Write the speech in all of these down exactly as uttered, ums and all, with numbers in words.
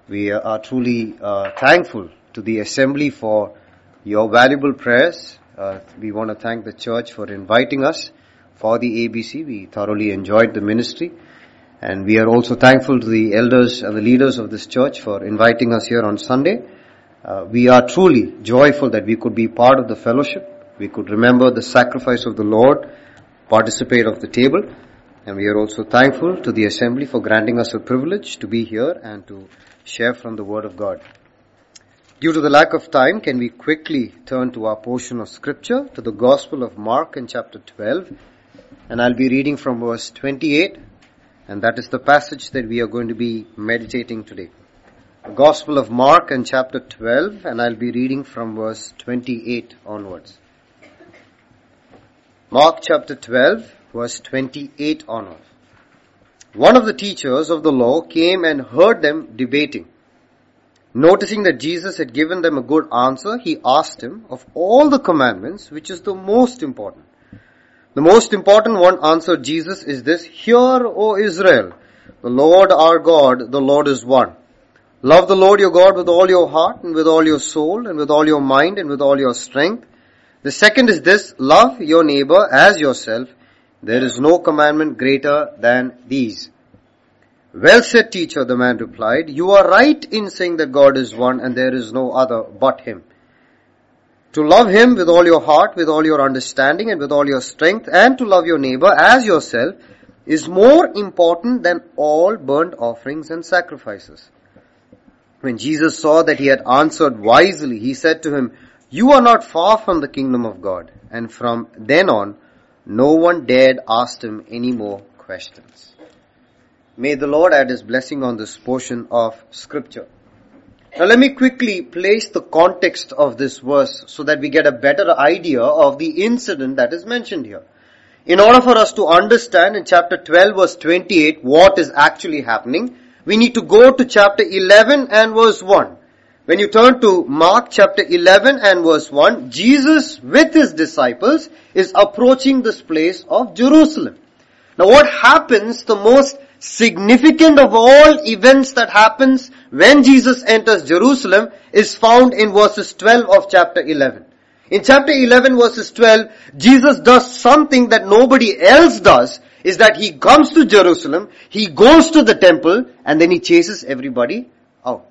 We are truly uh, thankful to the assembly for your valuable prayers. Uh, we want to thank the church for inviting us for the A B C. We thoroughly enjoyed the ministry. And we are also thankful to the elders and the leaders of this church for inviting us here on Sunday. Uh, we are truly joyful that we could be part of the fellowship. We could remember the sacrifice of the Lord, participate of the table. And we are also thankful to the assembly for granting us a privilege to be here and to share from the Word of God. Due to the lack of time, can we quickly turn to our portion of Scripture, to the Gospel of Mark in chapter twelve. And I'll be reading from verse twenty-eight. And that is the passage that we are going to be meditating today. The Gospel of Mark in chapter twelve, and I'll be reading from verse twenty-eight onwards. Mark chapter twelve, verse twenty-eight onwards. One of the teachers of the law came and heard them debating. Noticing that Jesus had given them a good answer, he asked him, of all the commandments, which is the most important? The most important one, answered Jesus, is this: Hear, O Israel, the Lord our God, the Lord is one. Love the Lord your God with all your heart and with all your soul and with all your mind and with all your strength. The second is this: love your neighbor as yourself. There is no commandment greater than these. Well said, teacher, the man replied. You are right in saying that God is one and there is no other but Him. To love Him with all your heart, with all your understanding and with all your strength, and to love your neighbor as yourself is more important than all burnt offerings and sacrifices. When Jesus saw that he had answered wisely, he said to him, You are not far from the kingdom of God. And from then on, no one dared ask him any more questions. May the Lord add His blessing on this portion of Scripture. Now let me quickly place the context of this verse so that we get a better idea of the incident that is mentioned here. In order for us to understand in chapter twelve verse twenty-eight what is actually happening, we need to go to chapter eleven and verse one. When you turn to Mark chapter eleven and verse one, Jesus with His disciples is approaching this place of Jerusalem. Now what happens, the most significant of all events that happens when Jesus enters Jerusalem is found in verses twelve of chapter eleven. In chapter eleven verses twelve, Jesus does something that nobody else does, is that He comes to Jerusalem, He goes to the temple, and then He chases everybody out.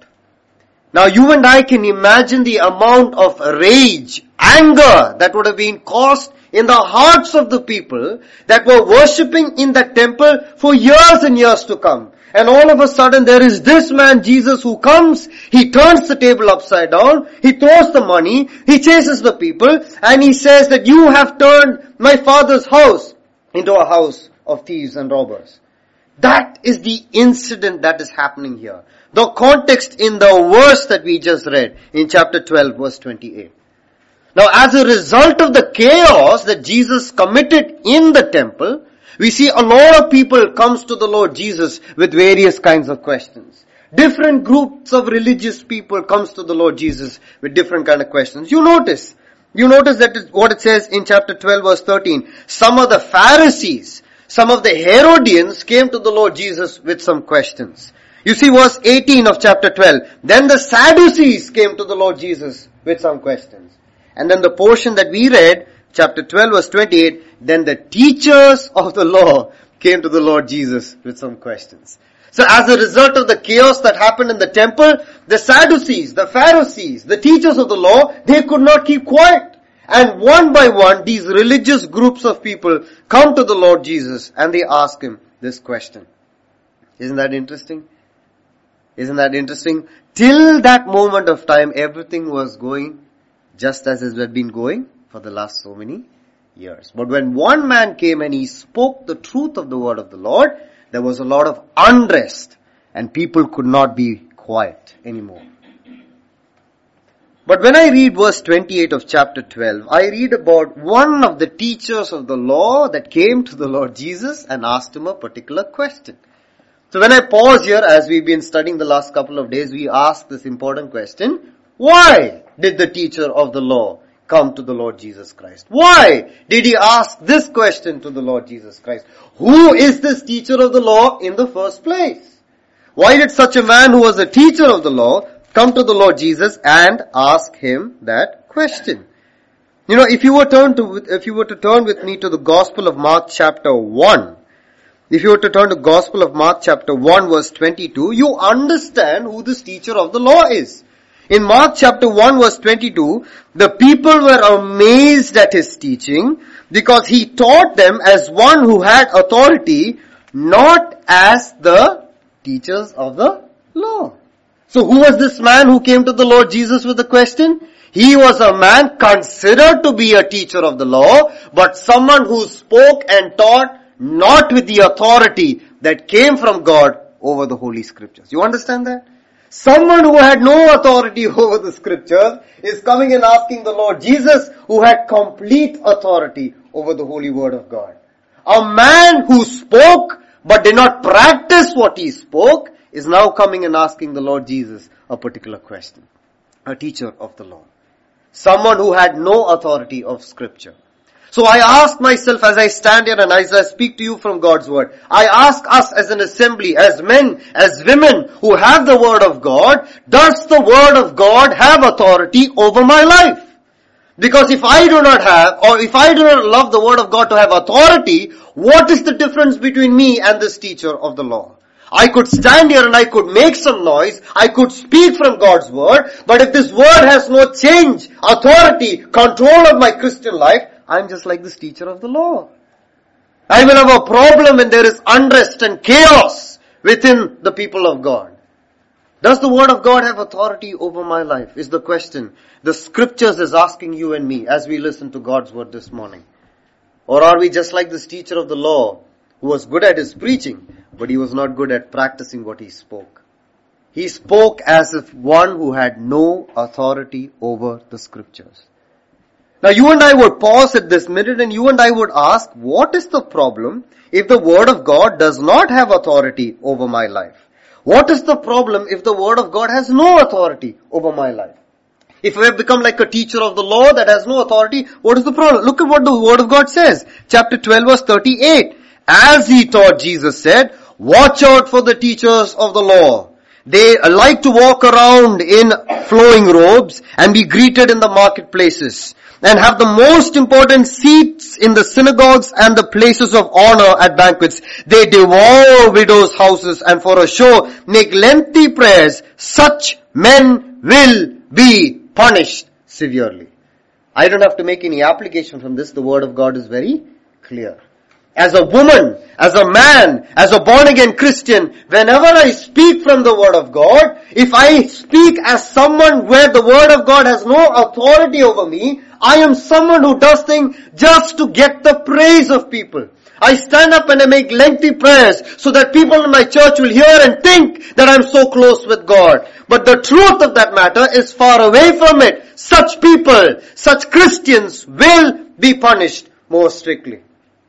Now you and I can imagine the amount of rage, anger that would have been caused in the hearts of the people that were worshipping in that temple for years and years to come. And all of a sudden there is this man Jesus who comes, he turns the table upside down, he throws the money, he chases the people, and he says that you have turned my father's house into a house of thieves and robbers. That is the incident that is happening here. The context in the verse that we just read in chapter twelve verse twenty-eight. Now as a result of the chaos that Jesus committed in the temple, we see a lot of people comes to the Lord Jesus with various kinds of questions. Different groups of religious people comes to the Lord Jesus with different kind of questions. You notice, you notice that it, what it says in chapter twelve verse thirteen. Some of the Pharisees, some of the Herodians came to the Lord Jesus with some questions. You see verse eighteen of chapter twelve. Then the Sadducees came to the Lord Jesus with some questions. And then the portion that we read, chapter twelve verse twenty-eight, then the teachers of the law came to the Lord Jesus with some questions. So as a result of the chaos that happened in the temple, the Sadducees, the Pharisees, the teachers of the law, they could not keep quiet. And one by one, these religious groups of people come to the Lord Jesus and they ask Him this question. Isn't that interesting? Isn't that interesting? Till that moment of time, everything was going just as it had been going for the last so many years. But when one man came and he spoke the truth of the word of the Lord, there was a lot of unrest and people could not be quiet anymore. But when I read verse twenty-eight of chapter twelve, I read about one of the teachers of the law that came to the Lord Jesus and asked Him a particular question. So when I pause here, as we've been studying the last couple of days, we ask this important question: why did the teacher of the law come to the Lord Jesus Christ? Why did he ask this question to the Lord Jesus Christ? Who is this teacher of the law in the first place? Why did such a man who was a teacher of the law come to the Lord Jesus and ask him that question? You know, if you were turn to, if you were to turn with me to the Gospel of Mark chapter one, if you were to turn to Gospel of Mark chapter one verse twenty-two, you understand who this teacher of the law is. In Mark chapter one verse twenty-two, the people were amazed at his teaching because he taught them as one who had authority, not as the teachers of the law. So who was this man who came to the Lord Jesus with the question? He was a man considered to be a teacher of the law, but someone who spoke and taught not with the authority that came from God over the Holy Scriptures. You understand that? Someone who had no authority over the Scriptures is coming and asking the Lord Jesus, who had complete authority over the Holy Word of God. A man who spoke but did not practice what he spoke is now coming and asking the Lord Jesus a particular question. A teacher of the law. Someone who had no authority of Scripture. So I ask myself as I stand here and as I speak to you from God's Word, I ask us as an assembly, as men, as women who have the Word of God, does the Word of God have authority over my life? Because if I do not have, or if I do not love the Word of God to have authority, what is the difference between me and this teacher of the law? I could stand here and I could make some noise, I could speak from God's Word, but if this Word has no change, authority, control of my Christian life, I'm just like this teacher of the law. I will have a problem when there is unrest and chaos within the people of God. Does the Word of God have authority over my life? Is the question the Scriptures is asking you and me as we listen to God's Word this morning. Or are we just like this teacher of the law who was good at his preaching, but he was not good at practicing what he spoke? He spoke as if one who had no authority over the Scriptures. Now you and I would pause at this minute and you and I would ask, what is the problem if the Word of God does not have authority over my life? What is the problem if the Word of God has no authority over my life? If we have become like a teacher of the law that has no authority, what is the problem? Look at what the Word of God says. Chapter twelve verse thirty-eight. As he taught, Jesus said, watch out for the teachers of the law. They like to walk around in flowing robes and be greeted in the marketplaces and have the most important seats in the synagogues and the places of honor at banquets. They devour widows' houses and for a show make lengthy prayers. Such men will be punished severely. I don't have to make any application from this. The Word of God is very clear. As a woman, as a man, as a born-again Christian, whenever I speak from the Word of God, if I speak as someone where the Word of God has no authority over me, I am someone who does things just to get the praise of people. I stand up and I make lengthy prayers so that people in my church will hear and think that I'm so close with God. But the truth of that matter is far away from it. Such people, such Christians will be punished more strictly.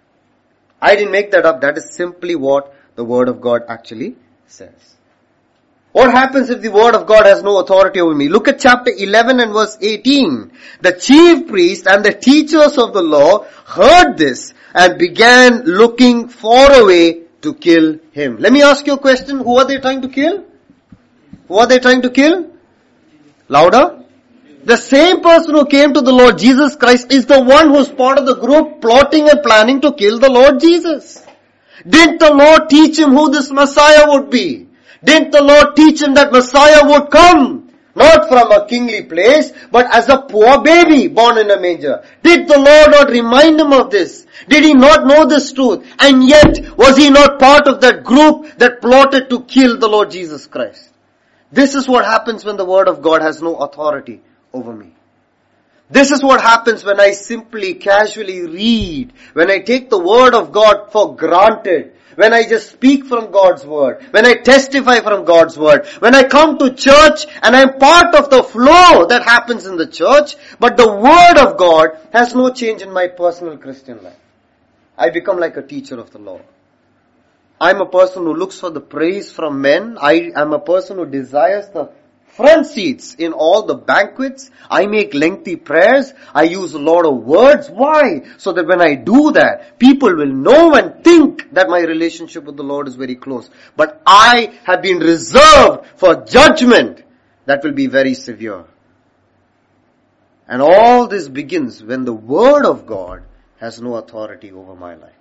I didn't make that up. That is simply what the Word of God actually says. What happens if the Word of God has no authority over me? Look at chapter eleven and verse eighteen. The chief priests and the teachers of the law heard this and began looking for a way to kill him. Let me ask you a question. Who are they trying to kill? Who are they trying to kill? Louder. The same person who came to the Lord Jesus Christ is the one who's part of the group plotting and planning to kill the Lord Jesus. Didn't the Lord teach him who this Messiah would be? Didn't the Lord teach him that Messiah would come? Not from a kingly place, but as a poor baby born in a manger. Did the Lord not remind him of this? Did he not know this truth? And yet, was he not part of that group that plotted to kill the Lord Jesus Christ? This is what happens when the Word of God has no authority over me. This is what happens when I simply casually read, when I take the Word of God for granted, when I just speak from God's Word, when I testify from God's Word, when I come to church and I'm part of the flow that happens in the church, but the Word of God has no change in my personal Christian life. I become like a teacher of the law. I'm a person who looks for the praise from men. I am a person who desires the front seats in all the banquets. I make lengthy prayers. I use a lot of words. Why? So that when I do that, people will know and think that my relationship with the Lord is very close. But I have been reserved for judgment that will be very severe. And all this begins when the Word of God has no authority over my life.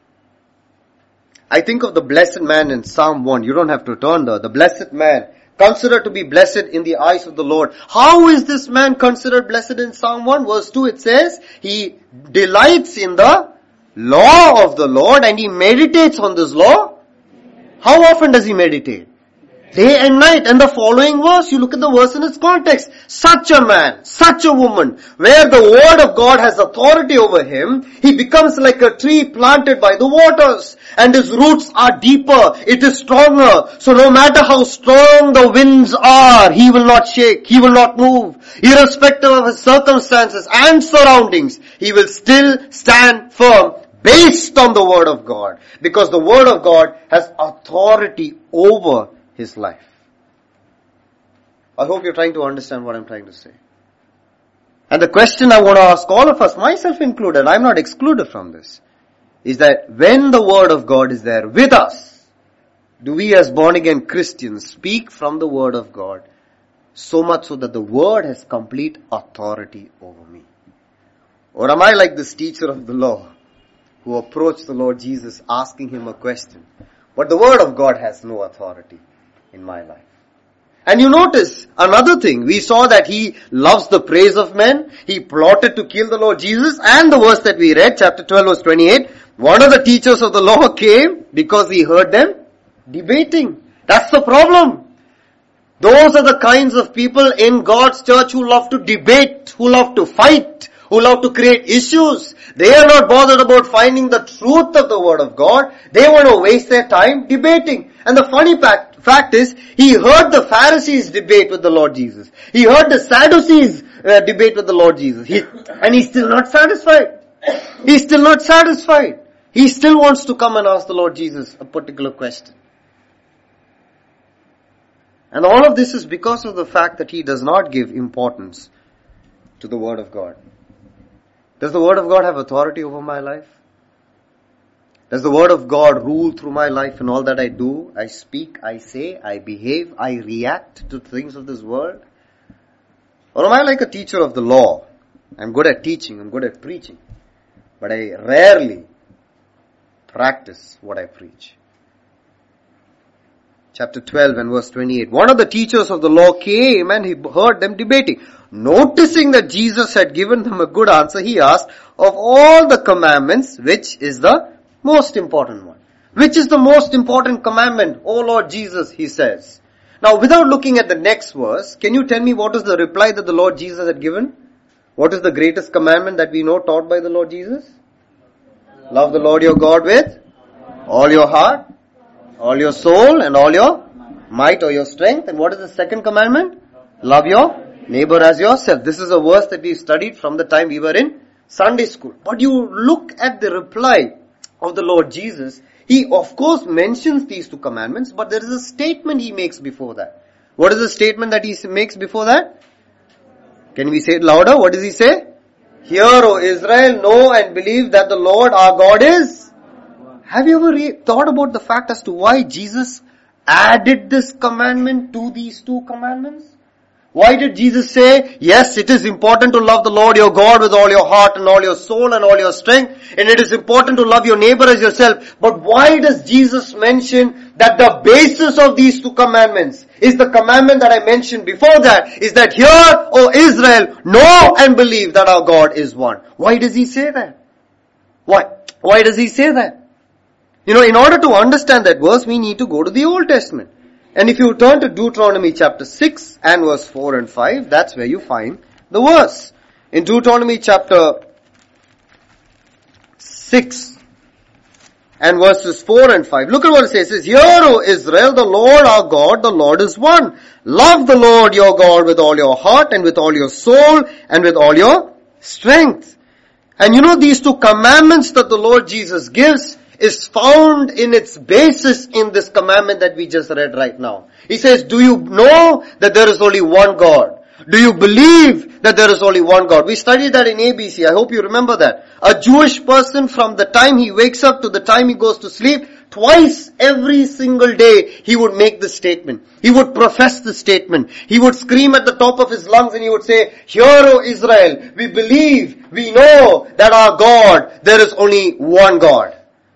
I think of the blessed man in Psalm one. You don't have to turn there. The blessed man, considered to be blessed in the eyes of the Lord. How is this man considered blessed in Psalm one? Verse two, it says, he delights in the law of the Lord and he meditates on this law. How often does he meditate? Day and night. And the following verse, you look at the verse in its context. Such a man, such a woman, where the word of God has authority over him, he becomes like a tree planted by the waters. And his roots are deeper. It is stronger. So no matter how strong the winds are, he will not shake. He will not move. Irrespective of his circumstances and surroundings, he will still stand firm based on the word of God. Because the word of God has authority over his life. I hope you're trying to understand what I'm trying to say. And the question I want to ask all of us, myself included, I'm not excluded from this, is that when the word of God is there with us, do we as born again Christians speak from the word of God so much so that the word has complete authority over me? Or am I like this teacher of the law who approached the Lord Jesus asking him a question, but the word of God has no authority in my life? And you notice another thing. We saw that he loves the praise of men. He plotted to kill the Lord Jesus. And the verse that we read, chapter twelve, verse twenty-eight, one of the teachers of the law came because he heard them debating. That's the problem. Those are the kinds of people in God's church who love to debate, who love to fight, who love to create issues. They are not bothered about finding the truth of the word of God. They want to waste their time debating. And the funny fact, fact is, he heard the Pharisees debate with the Lord Jesus. He heard the Sadducees uh, debate with the Lord Jesus. He, and he's still not satisfied. He's still not satisfied. He still wants to come and ask the Lord Jesus a particular question. And all of this is because of the fact that he does not give importance to the word of God. Does the word of God have authority over my life? Does the word of God rule through my life in all that I do? I speak, I say, I behave, I react to things of this world? Or am I like a teacher of the law? I'm good at teaching, I'm good at preaching, but I rarely practice what I preach. Chapter twelve and verse twenty-eight. One of the teachers of the law came and he heard them debating. Noticing that Jesus had given them a good answer, he asked, of all the commandments, which is the most important one? Which is the most important commandment? O Lord Jesus, he says. Now, without looking at the next verse, can you tell me what is the reply that the Lord Jesus had given? What is the greatest commandment that we know taught by the Lord Jesus? Love the Lord your God with all your heart, all your soul, and all your might or your strength. And what is the second commandment? Love your neighbor as yourself. This is a verse that we studied from the time we were in Sunday school. But you look at the reply of the Lord Jesus. He of course mentions these two commandments, but there is a statement he makes before that. What is the statement that he makes before that? Can we say it louder? What does he say? Hear, O Israel, know and believe that the Lord our God is. Have you ever re- thought about the fact as to why Jesus added this commandment to these two commandments? Why did Jesus say, yes, it is important to love the Lord your God with all your heart and all your soul and all your strength, and it is important to love your neighbor as yourself. But why does Jesus mention that the basis of these two commandments is the commandment that I mentioned before that, is that hear, O Israel, know and believe that our God is one? Why does he say that? Why? Why does he say that? You know, in order to understand that verse, we need to go to the Old Testament. And if you turn to Deuteronomy chapter six and verse four and five, that's where you find the verse. In Deuteronomy chapter six and verses four and five, look at what it says. It says, Hear, O Israel, the Lord our God, the Lord is one. Love the Lord your God with all your heart and with all your soul and with all your strength. And you know these two commandments that the Lord Jesus gives, is found in its basis in this commandment that we just read right now. He says, do you know that there is only one God? Do you believe that there is only one God? We studied that in A B C. I hope you remember that. A Jewish person, from the time he wakes up to the time he goes to sleep, twice every single day, he would make this statement. He would profess this statement. He would scream at the top of his lungs and he would say, "Hear, O Israel, we believe, we know that our God, there is only one God."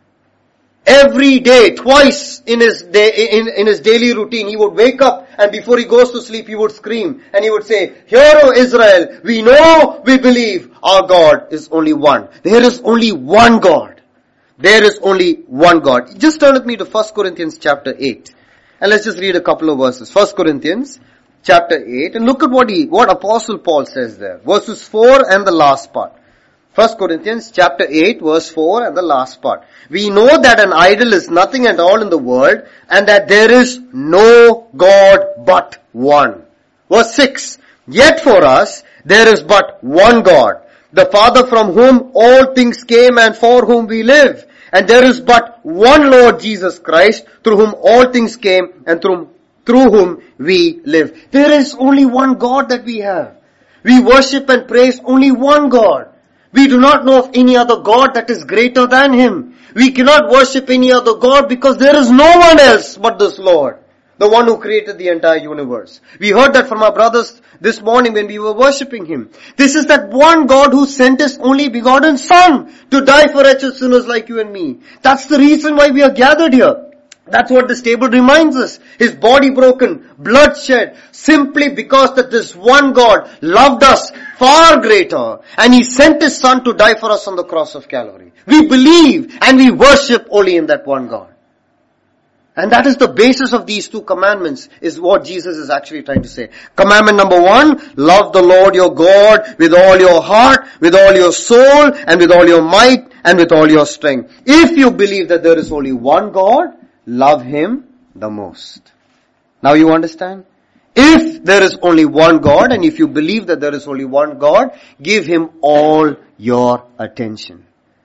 Every day, twice in his day, in, in his daily routine, he would wake up and before he goes to sleep, he would scream and he would say, "Hear, O Israel, we know, we believe, our God is only one." There is only one God. There is only one God. Just turn with me to First Corinthians chapter eight. And let's just read a couple of verses. First Corinthians chapter eight. And look at what he, what Apostle Paul says there. Verses four and the last part. First Corinthians chapter eight verse four and the last part. We know that an idol is nothing at all in the world and that there is no God but one. Verse six. Yet for us there is but one God, the Father from whom all things came and for whom we live. And there is but one Lord Jesus Christ, through whom all things came and through, through whom we live. There is only one God that we have. We worship and praise only one God. We do not know of any other God that is greater than Him. We cannot worship any other God because there is no one else but this Lord, the one who created the entire universe. We heard that from our brothers this morning when we were worshipping Him. This is that one God who sent His only begotten Son to die for wretched sinners like you and me. That's the reason why we are gathered here. That's what this table reminds us. His body broken, blood shed, simply because that this one God loved us far greater and He sent His Son to die for us on the cross of Calvary. We believe and we worship only in that one God. And that is the basis of these two commandments, is what Jesus is actually trying to say. Commandment number one, love the Lord your God with all your heart, with all your soul, and with all your might, and with all your strength. If you believe that there is only one God, love Him the most. Now you understand? If there is only one God, and if you believe that there is only one God, give Him all your attention.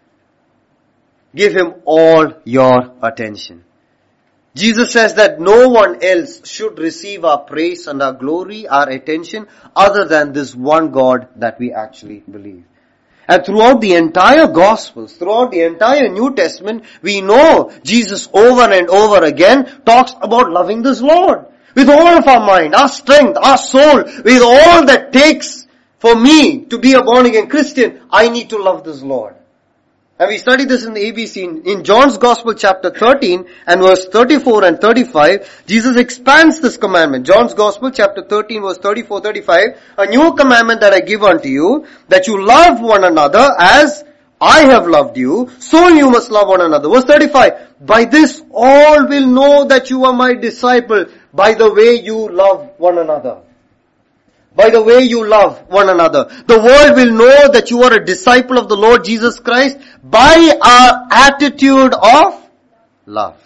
Give Him all your attention. Jesus says that no one else should receive our praise and our glory, our attention, other than this one God that we actually believe. And throughout the entire Gospels, throughout the entire New Testament, we know Jesus over and over again talks about loving this Lord. With all of our mind, our strength, our soul, with all that takes for me to be a born again Christian, I need to love this Lord. And we studied this in the A B C. In, in John's Gospel chapter thirteen and verse thirty-four and thirty-five, Jesus expands this commandment. John's Gospel chapter thirteen verse thirty-four thirty-five, a new commandment that I give unto you, that you love one another as I have loved you, so you must love one another. Verse thirty-five, by this all will know that you are my disciple, by the way you love one another. By the way you love one another. The world will know that you are a disciple of the Lord Jesus Christ by our attitude of love.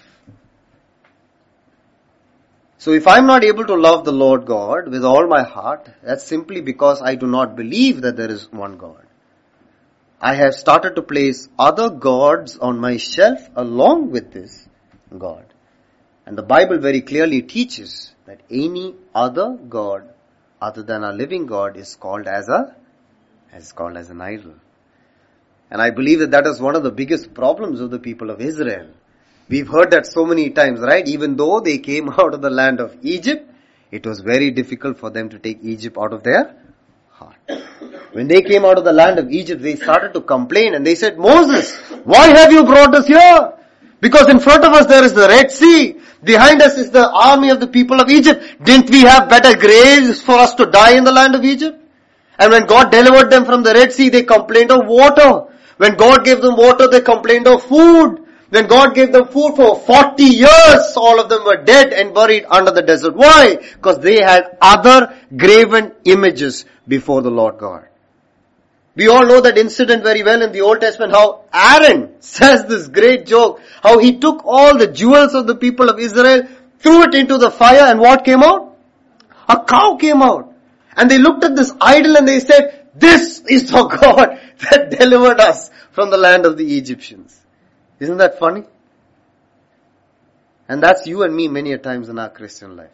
So if I'm not able to love the Lord God with all my heart, that's simply because I do not believe that there is one God. I have started to place other gods on my shelf along with this God. And the Bible very clearly teaches that any other God other than our living God is called as a, is called as an idol. And I believe that that is one of the biggest problems of the people of Israel. We've heard that so many times, right? Even though they came out of the land of Egypt, it was very difficult for them to take Egypt out of their heart. When they came out of the land of Egypt, they started to complain and they said, Moses, why have you brought us here? Because in front of us there is the Red Sea. Behind us is the army of the people of Egypt. Didn't we have better graves for us to die in the land of Egypt? And when God delivered them from the Red Sea, they complained of water. When God gave them water, they complained of food. When God gave them food for forty years, all of them were dead and buried under the desert. Why? Because they had other graven images before the Lord God. We all know that incident very well in the Old Testament, how Aaron says this great joke, how he took all the jewels of the people of Israel, threw it into the fire, and what came out? A cow came out. And they looked at this idol and they said, this is the God that delivered us from the land of the Egyptians. Isn't that funny? And that's you and me many a times in our Christian life.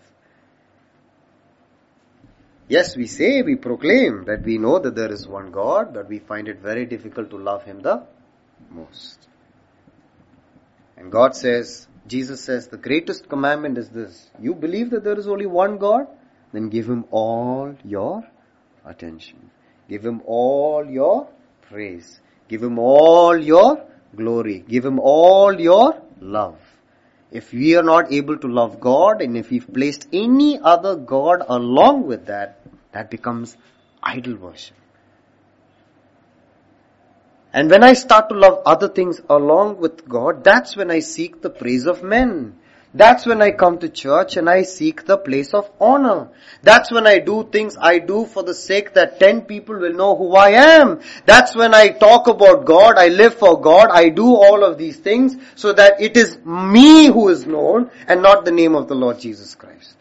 Yes, we say, we proclaim that we know that there is one God, but we find it very difficult to love Him the most. And God says, Jesus says, the greatest commandment is this. You believe that there is only one God? Then give Him all your attention. Give Him all your praise. Give Him all your glory. Give Him all your love. If we are not able to love God, and if we've placed any other God along with that, that becomes idol worship. And when I start to love other things along with God, that's when I seek the praise of men. That's when I come to church and I seek the place of honor. That's when I do things I do for the sake that ten people will know who I am. That's when I talk about God, I live for God, I do all of these things so that it is me who is known and not the name of the Lord Jesus Christ.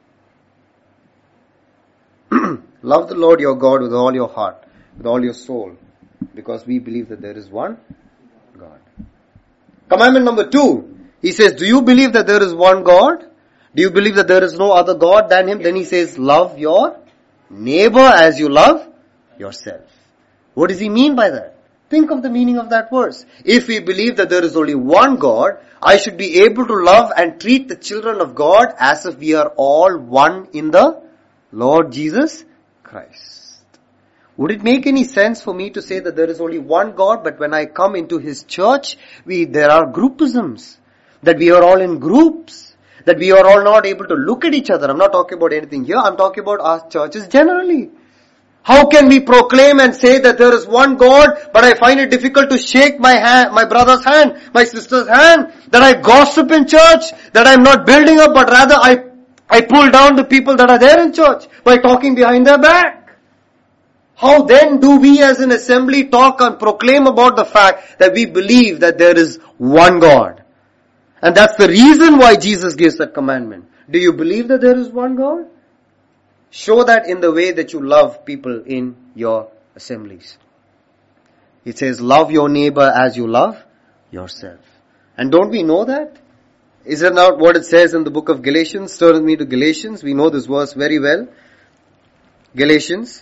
Love the Lord your God with all your heart, with all your soul, because we believe that there is one God. Commandment number two. He says, do you believe that there is one God? Do you believe that there is no other God than Him? Then He says, love your neighbor as you love yourself. What does He mean by that? Think of the meaning of that verse. If we believe that there is only one God, I should be able to love and treat the children of God as if we are all one in the Lord Jesus Christ. Would it make any sense for me to say that there is only one God, but when I come into His church, we there are groupisms? That we are all in groups, that we are all not able to look at each other. I'm not talking about anything here, I'm talking about our churches generally. How can we proclaim and say that there is one God, but I find it difficult to shake my hand, my brother's hand, my sister's hand, that I gossip in church, that I'm not building up, but rather I, I pull down the people that are there in church by talking behind their back? How then do we as an assembly talk and proclaim about the fact that we believe that there is one God? And that's the reason why Jesus gives that commandment. Do you believe that there is one God? Show that in the way that you love people in your assemblies. It says, love your neighbor as you love yourself. And don't we know that? Is it not what it says in the book of Galatians? Turn with me to Galatians. We know this verse very well. Galatians.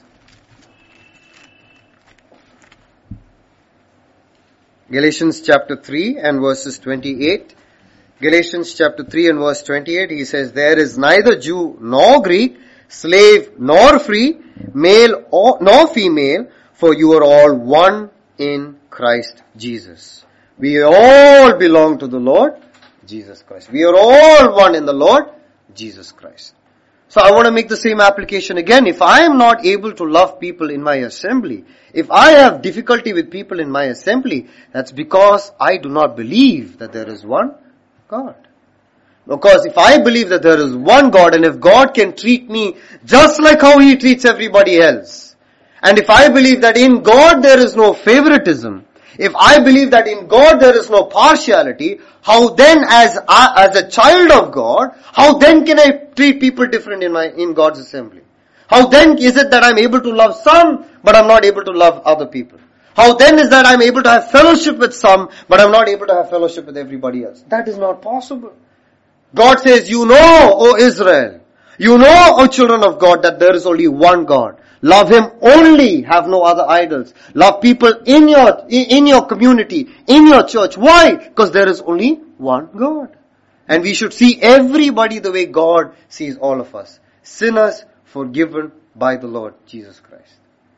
Galatians chapter three and verses twenty-eight. Galatians chapter three and verse twenty-eight, he says, there is neither Jew nor Greek, slave nor free, male or, nor female, for you are all one in Christ Jesus. We all belong to the Lord Jesus Christ. We are all one in the Lord Jesus Christ. So I want to make the same application again. If I am not able to love people in my assembly, if I have difficulty with people in my assembly, that's because I do not believe that there is one God. Because if I believe that there is one God, and if God can treat me just like how He treats everybody else, and if I believe that in God there is no favoritism, if I believe that in God there is no partiality, how then as I, as a child of God, how then can I treat people different in my, in God's assembly? How then is it that I'm able to love some, but I'm not able to love other people? How then is that I'm able to have fellowship with some, but I'm not able to have fellowship with everybody else? That is not possible. God says, you know, O Israel, you know, O children of God, that there is only one God. Love Him only, have no other idols. Love people in your, in your community, in your church. Why? Because there is only one God. And we should see everybody the way God sees all of us. Sinners forgiven by the Lord Jesus Christ.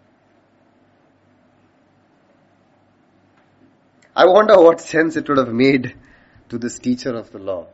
I wonder what sense it would have made to this teacher of the law.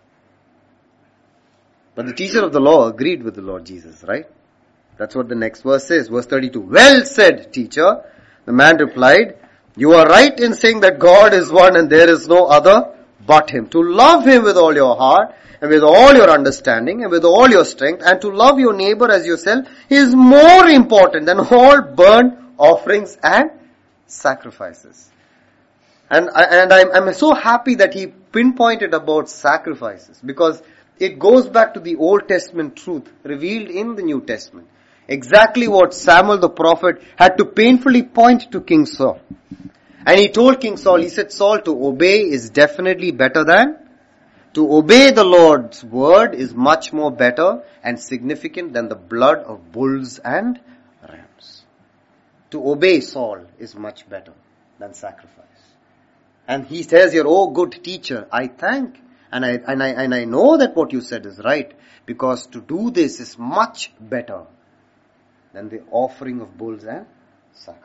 But the teacher of the law agreed with the Lord Jesus, right? That's what the next verse says. Verse thirty-two. Well said, teacher. The man replied, you are right in saying that God is one and there is no other but Him. To love Him with all your heart and with all your understanding and with all your strength, and to love your neighbor as yourself is more important than all burnt offerings and sacrifices. And, and I'm, I'm so happy that he pinpointed about sacrifices, because it goes back to the Old Testament truth revealed in the New Testament. Exactly what Samuel the prophet had to painfully point to King Saul. And he told King Saul, he said, Saul, to obey is definitely better than, to obey the Lord's word is much more better and significant than the blood of bulls and rams. To obey Saul is much better than sacrifice. And he says here, oh good teacher, I thank and I, and I, and I know that what you said is right, because to do this is much better than the offering of bulls and sacrifices.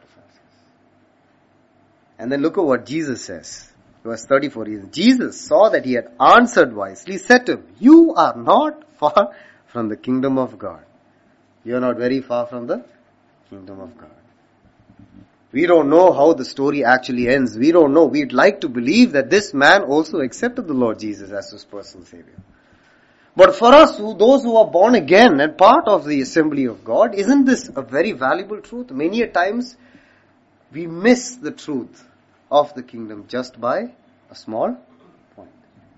And then look at what Jesus says. Verse thirty-four, Jesus saw that he had answered wisely. He said to him, you are not far from the kingdom of God. You are not very far from the kingdom of God. We don't know how the story actually ends. We don't know. We'd like to believe that this man also accepted the Lord Jesus as his personal Savior. But for us, who, those who are born again and part of the assembly of God, isn't this a very valuable truth? Many a times, we miss the truth of the kingdom just by a small point.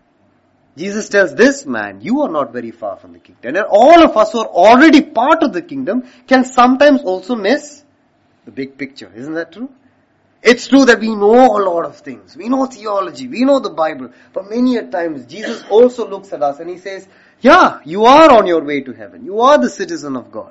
Jesus tells this man, you are not very far from the kingdom. And all of us who are already part of the kingdom can sometimes also miss the big picture. Isn't that true? It's true that we know a lot of things. We know theology. We know the Bible. But many a times, Jesus also looks at us and he says, yeah, you are on your way to heaven. You are the citizen of God.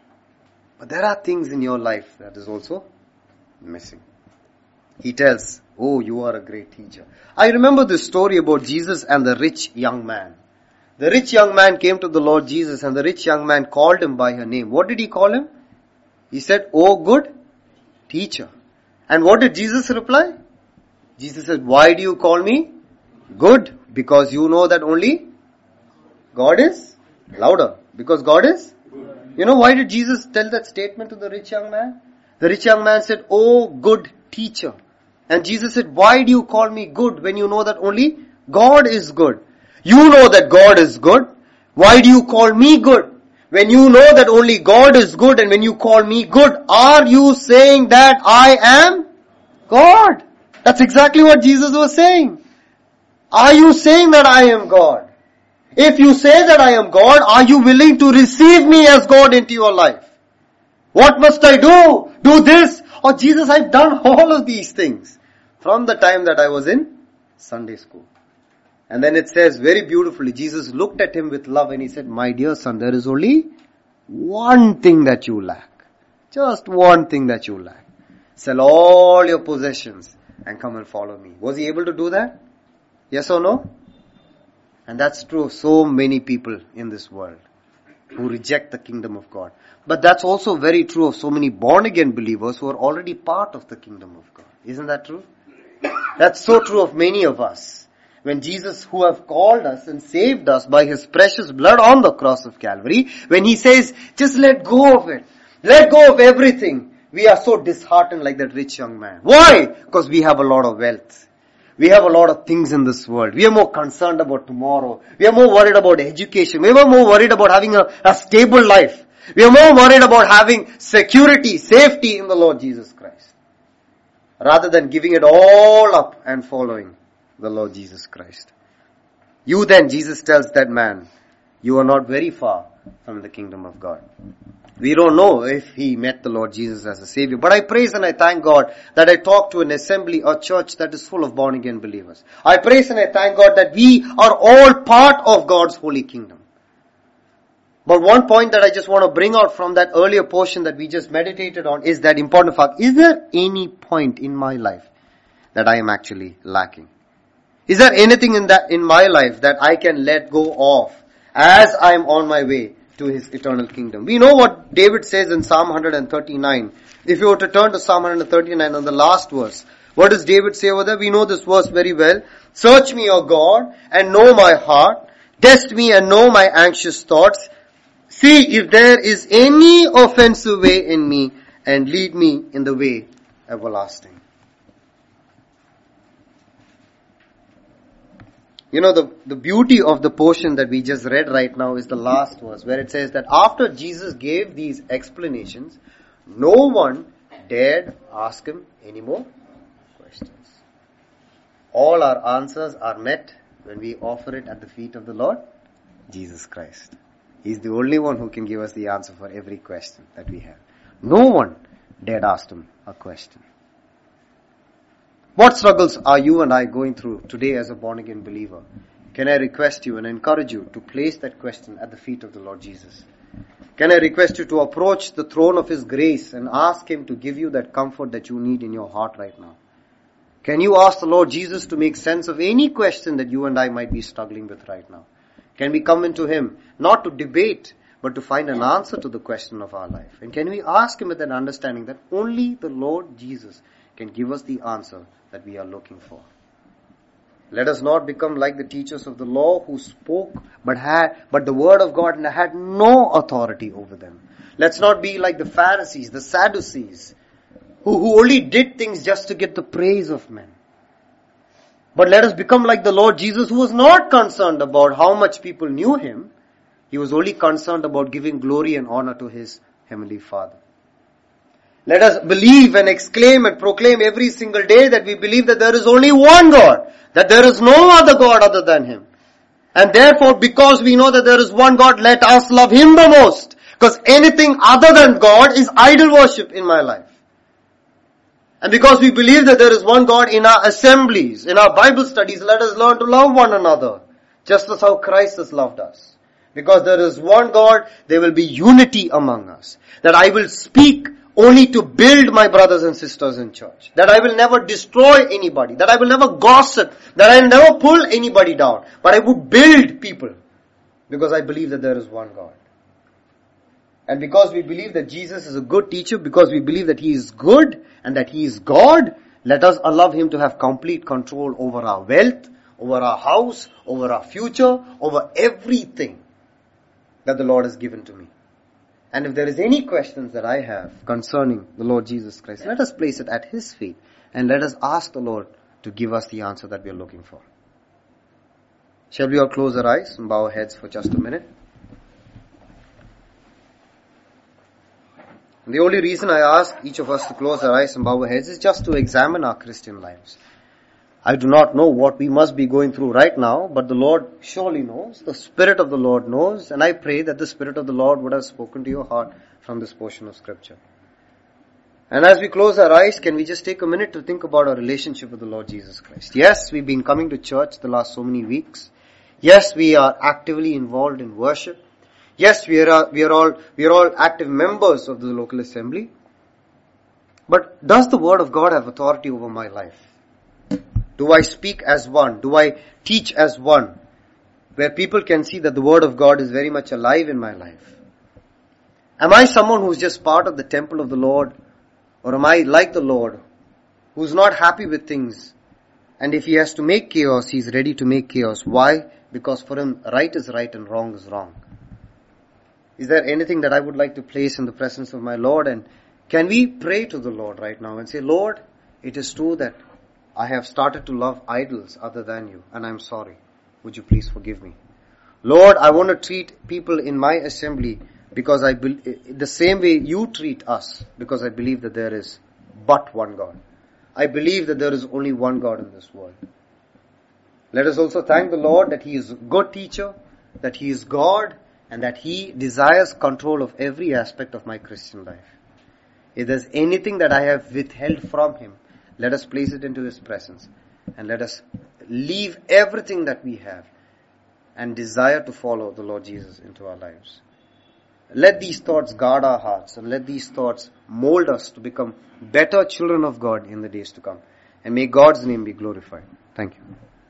But there are things in your life that is also missing. He tells, oh, you are a great teacher. I remember this story about Jesus and the rich young man. The rich young man came to the Lord Jesus and the rich young man called him by her name. What did he call him? He said, oh, good teacher. And what did Jesus reply? Jesus said, why do you call me good? Because you know that only God is louder. Because God is good. You know why did Jesus tell that statement to the rich young man? The rich young man said, oh, good teacher. And Jesus said, why do you call me good when you know that only God is good? You know that God is good. Why do you call me good? When you know that only God is good and when you call me good, are you saying that I am God? That's exactly what Jesus was saying. Are you saying that I am God? If you say that I am God, are you willing to receive me as God into your life? What must I do? Do this? Oh Jesus, I've done all of these things from the time that I was in Sunday school. And then it says very beautifully, Jesus looked at him with love and he said, my dear son, there is only one thing that you lack. Just one thing that you lack. Sell all your possessions and come and follow me. Was he able to do that? Yes or no? And that's true of so many people in this world who reject the kingdom of God. But that's also very true of so many born again believers who are already part of the kingdom of God. Isn't that true? That's so true of many of us. When Jesus, who have called us and saved us by his precious blood on the cross of Calvary, when he says, just let go of it. Let go of everything. We are so disheartened like that rich young man. Why? Because we have a lot of wealth. We have a lot of things in this world. We are more concerned about tomorrow. We are more worried about education. We are more worried about having a, a stable life. We are more worried about having security, safety in the Lord Jesus Christ. Rather than giving it all up and following the Lord Jesus Christ. You then, Jesus tells that man, you are not very far from the kingdom of God. We don't know if he met the Lord Jesus as a Savior. But I praise and I thank God that I talk to an assembly or church that is full of born again believers. I praise and I thank God that we are all part of God's holy kingdom. But one point that I just want to bring out from that earlier portion that we just meditated on is that important fact. Is there any point in my life that I am actually lacking? Is there anything in that, in my life that I can let go of as I am on my way to his eternal kingdom? We know what David says in Psalm one thirty-nine. If you were to turn to Psalm one thirty-nine on the last verse, what does David say over there? We know this verse very well. Search me, O God, and know my heart. Test me and know my anxious thoughts. See if there is any offensive way in me and lead me in the way everlasting. You know, the, the beauty of the portion that we just read right now is the last verse where it says that after Jesus gave these explanations, no one dared ask him any more questions. All our answers are met when we offer it at the feet of the Lord Jesus Christ. He's the only one who can give us the answer for every question that we have. No one dared ask him a question. What struggles are you and I going through today as a born again believer? Can I request you and encourage you to place that question at the feet of the Lord Jesus? Can I request you to approach the throne of His grace and ask Him to give you that comfort that you need in your heart right now? Can you ask the Lord Jesus to make sense of any question that you and I might be struggling with right now? Can we come into Him, not to debate, but to find an answer to the question of our life? And can we ask Him with an understanding that only the Lord Jesus can give us the answer that we are looking for? Let us not become like the teachers of the law who spoke but had, but the word of God had no authority over them. Let's not be like the Pharisees, the Sadducees, who, who only did things just to get the praise of men. But let us become like the Lord Jesus, who was not concerned about how much people knew Him. He was only concerned about giving glory and honor to His Heavenly Father. Let us believe and exclaim and proclaim every single day that we believe that there is only one God, that there is no other God other than Him. And therefore, because we know that there is one God, let us love Him the most. Because anything other than God is idol worship in my life. And because we believe that there is one God in our assemblies, in our Bible studies, let us learn to love one another, just as how Christ has loved us. Because there is one God, there will be unity among us. That I will speak only to build my brothers and sisters in church. That I will never destroy anybody. That I will never gossip. That I will never pull anybody down. But I would build people. Because I believe that there is one God. And because we believe that Jesus is a good teacher, because we believe that He is good and that He is God, let us allow Him to have complete control over our wealth, over our house, over our future, over everything that the Lord has given to me. And if there is any questions that I have concerning the Lord Jesus Christ, let us place it at His feet and let us ask the Lord to give us the answer that we are looking for. Shall we all close our eyes and bow our heads for just a minute? And the only reason I ask each of us to close our eyes and bow our heads is just to examine our Christian lives. I do not know what we must be going through right now, but the Lord surely knows. The Spirit of the Lord knows. And I pray that the Spirit of the Lord would have spoken to your heart from this portion of Scripture. And as we close our eyes, can we just take a minute to think about our relationship with the Lord Jesus Christ? Yes, we've been coming to church the last so many weeks. Yes, we are actively involved in worship. Yes, we are, we are all, we are all active members of the local assembly. But does the Word of God have authority over my life? Do I speak as one? Do I teach as one? Where people can see that the Word of God is very much alive in my life. Am I someone who's just part of the temple of the Lord? Or am I like the Lord, who's not happy with things? And if He has to make chaos, He's ready to make chaos. Why? Because for Him, right is right and wrong is wrong. Is there anything that I would like to place in the presence of my Lord? And can we pray to the Lord right now and say, Lord, it is true that I have started to love idols other than You, and I'm sorry. Would You please forgive me? Lord, I want to treat people in my assembly because I be, the same way You treat us, because I believe that there is but one God. I believe that there is only one God in this world. Let us also thank the Lord that He is a good teacher, that He is God, and that He desires control of every aspect of my Christian life. If there's anything that I have withheld from Him, let us place it into His presence and let us leave everything that we have and desire to follow the Lord Jesus into our lives. Let these thoughts guard our hearts and let these thoughts mold us to become better children of God in the days to come. And may God's name be glorified. Thank you.